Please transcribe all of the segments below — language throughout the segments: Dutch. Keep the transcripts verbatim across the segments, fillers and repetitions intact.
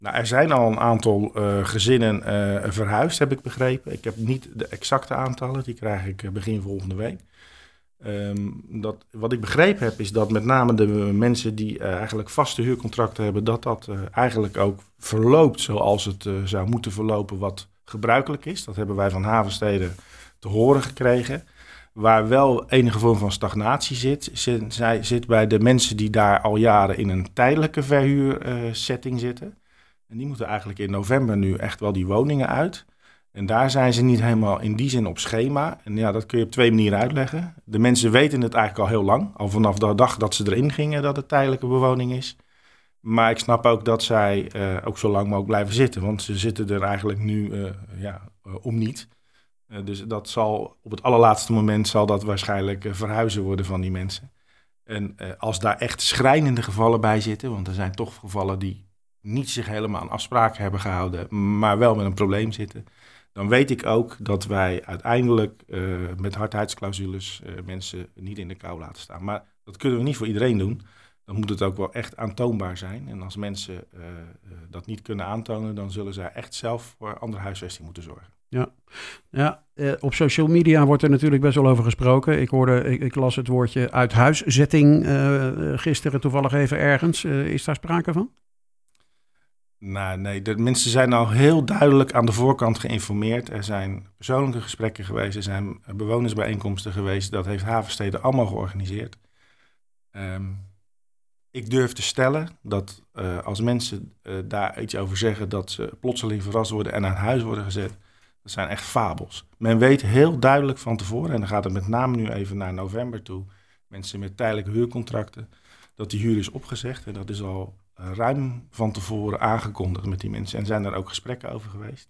Nou, er zijn al een aantal uh, gezinnen uh, verhuisd, heb ik begrepen. Ik heb niet de exacte aantallen, die krijg ik uh, begin volgende week. Um, dat, wat ik begrepen heb, is dat met name de mensen die uh, eigenlijk vaste huurcontracten hebben, dat dat uh, eigenlijk ook verloopt zoals het uh, zou moeten verlopen, wat gebruikelijk is. Dat hebben wij van Havenstede te horen gekregen. Waar wel enige vorm van stagnatie zit, zit, zij, zit bij de mensen die daar al jaren in een tijdelijke verhuursetting uh, zitten. En die moeten eigenlijk in november nu echt wel die woningen uit. En daar zijn ze niet helemaal in die zin op schema. En ja, dat kun je op twee manieren uitleggen. De mensen weten het eigenlijk al heel lang. Al vanaf de dag dat ze erin gingen dat het tijdelijke bewoning is. Maar ik snap ook dat zij uh, ook zo lang mogelijk blijven zitten. Want ze zitten er eigenlijk nu uh, ja, uh, om niet. Uh, dus dat zal op het allerlaatste moment zal dat waarschijnlijk uh, verhuizen worden van die mensen. En uh, als daar echt schrijnende gevallen bij zitten. Want er zijn toch gevallen die niet zich helemaal aan afspraken hebben gehouden. Maar wel met een probleem zitten. Dan weet ik ook dat wij uiteindelijk uh, met hardheidsclausules uh, mensen niet in de kou laten staan. Maar dat kunnen we niet voor iedereen doen. Dan moet het ook wel echt aantoonbaar zijn. En als mensen uh, uh, dat niet kunnen aantonen, dan zullen zij echt zelf voor andere huisvesting moeten zorgen. Ja, ja uh, op social media wordt er natuurlijk best wel over gesproken. Ik hoorde, ik, ik las het woordje uithuiszetting uh, gisteren toevallig even ergens. Uh, is daar sprake van? Nou, nee, de mensen zijn al heel duidelijk aan de voorkant geïnformeerd. Er zijn persoonlijke gesprekken geweest, er zijn bewonersbijeenkomsten geweest. Dat heeft Havenstede allemaal georganiseerd. Um, ik durf te stellen dat uh, als mensen uh, daar iets over zeggen, dat ze plotseling verrast worden en aan huis worden gezet. Dat zijn echt fabels. Men weet heel duidelijk van tevoren, en dan gaat het met name nu even naar november toe, mensen met tijdelijke huurcontracten, dat die huur is opgezegd. En dat is al ruim van tevoren aangekondigd met die mensen. En zijn er ook gesprekken over geweest.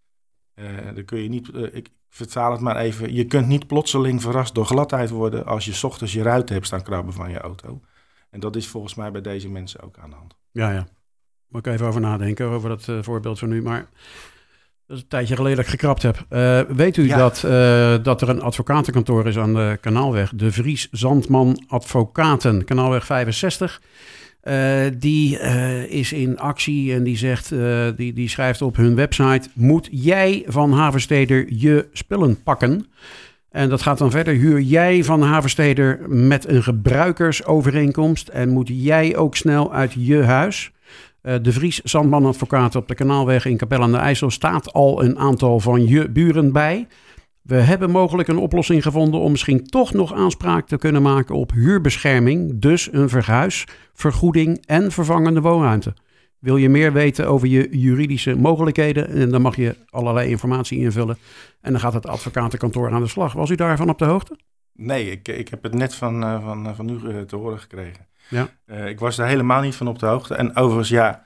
Uh, dan kun je niet, uh, ik vertaal het maar even, je kunt niet plotseling verrast door gladheid worden als je 's ochtends je ruiten hebt staan krabben van je auto. En dat is volgens mij bij deze mensen ook aan de hand. Ja, ja. Moet ik even over nadenken, over dat uh, voorbeeld van nu. Maar dat is een tijdje geleden dat ik gekrapt heb. Uh, weet u ja. dat, uh, dat er een advocatenkantoor is aan de Kanaalweg? De Vries Zandman Advocaten, Kanaalweg vijfenzestig. Uh, die uh, is in actie en die zegt, uh, die, die schrijft op hun website: moet jij van Havensteder je spullen pakken? En dat gaat dan verder. Huur jij van Havensteder met een gebruikersovereenkomst en moet jij ook snel uit je huis? Uh, de Vries Zandman Advocaat op de Kanaalweg in Capelle aan de IJssel staat al een aantal van je buren bij. We hebben mogelijk een oplossing gevonden om misschien toch nog aanspraak te kunnen maken op huurbescherming, dus een verhuis, vergoeding en vervangende woonruimte. Wil je meer weten over je juridische mogelijkheden? En dan mag je allerlei informatie invullen. En dan gaat het advocatenkantoor aan de slag. Was u daarvan op de hoogte? Nee, ik, ik heb het net van, uh, van, van u uh, te horen gekregen. Ja. Uh, ik was daar helemaal niet van op de hoogte. En overigens, ja,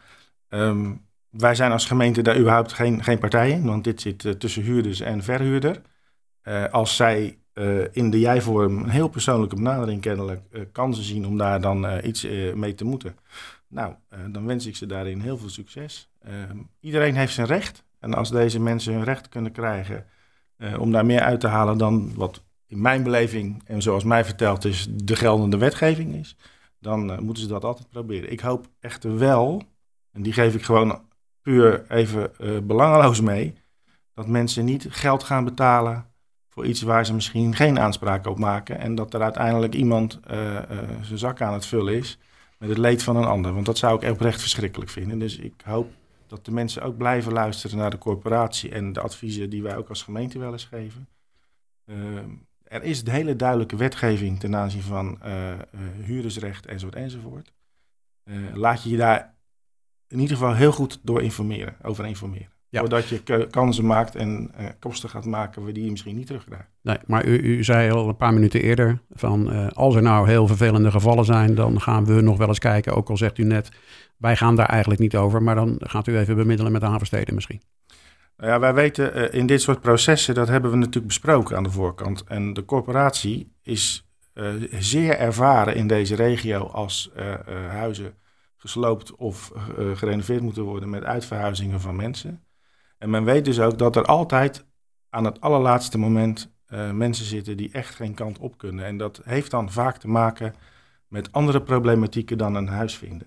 um, wij zijn als gemeente daar überhaupt geen, geen partij in. Want dit zit uh, tussen huurders en verhuurder. Uh, als zij uh, in de jij-vorm een heel persoonlijke benadering kennelijk uh, kansen zien om daar dan uh, iets uh, mee te moeten. Nou, uh, dan wens ik ze daarin heel veel succes. Uh, iedereen heeft zijn recht. En als deze mensen hun recht kunnen krijgen uh, om daar meer uit te halen dan wat in mijn beleving en zoals mij verteld is de geldende wetgeving is, dan uh, moeten ze dat altijd proberen. Ik hoop echter wel, en die geef ik gewoon puur even uh, belangeloos mee, dat mensen niet geld gaan betalen voor iets waar ze misschien geen aanspraak op maken en dat er uiteindelijk iemand uh, uh, zijn zak aan het vullen is met het leed van een ander. Want dat zou ik oprecht verschrikkelijk vinden. Dus ik hoop dat de mensen ook blijven luisteren naar de corporatie en de adviezen die wij ook als gemeente wel eens geven. Uh, er is de hele duidelijke wetgeving ten aanzien van uh, uh, huurdersrecht enzovoort enzovoort. Uh, laat je je daar in ieder geval heel goed door informeren, over informeren. Ja. Doordat je ke- kansen maakt en uh, kosten gaat maken die je misschien niet terugkrijgt. Nee, maar u, u zei al een paar minuten eerder van uh, als er nou heel vervelende gevallen zijn, dan gaan we nog wel eens kijken. Ook al zegt u net, wij gaan daar eigenlijk niet over, maar dan gaat u even bemiddelen met de Havenstede misschien. Nou ja, wij weten uh, in dit soort processen, dat hebben we natuurlijk besproken aan de voorkant. En de corporatie is uh, zeer ervaren in deze regio als uh, uh, huizen gesloopt of uh, gerenoveerd moeten worden met uitverhuizingen van mensen. En men weet dus ook dat er altijd aan het allerlaatste moment uh, mensen zitten die echt geen kant op kunnen. En dat heeft dan vaak te maken met andere problematieken dan een huis vinden.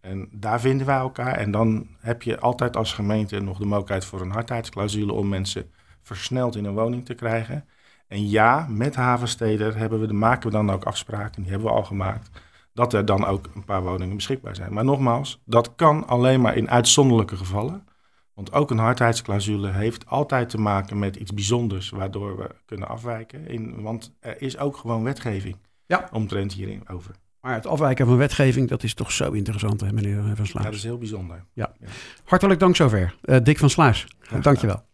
En daar vinden wij elkaar. En dan heb je altijd als gemeente nog de mogelijkheid voor een hardheidsclausule om mensen versneld in een woning te krijgen. En ja, met Havensteder hebben we, maken we dan ook afspraken, die hebben we al gemaakt, dat er dan ook een paar woningen beschikbaar zijn. Maar nogmaals, dat kan alleen maar in uitzonderlijke gevallen. Want ook een hardheidsclausule heeft altijd te maken met iets bijzonders, waardoor we kunnen afwijken. In, want er is ook gewoon wetgeving ja. omtrent hierin over. Maar het afwijken van wetgeving, dat is toch zo interessant, hè, meneer Van Sluis? Ja, dat is heel bijzonder. Ja. Ja. Hartelijk dank zover. Uh, Dick van Sluis, dank je wel.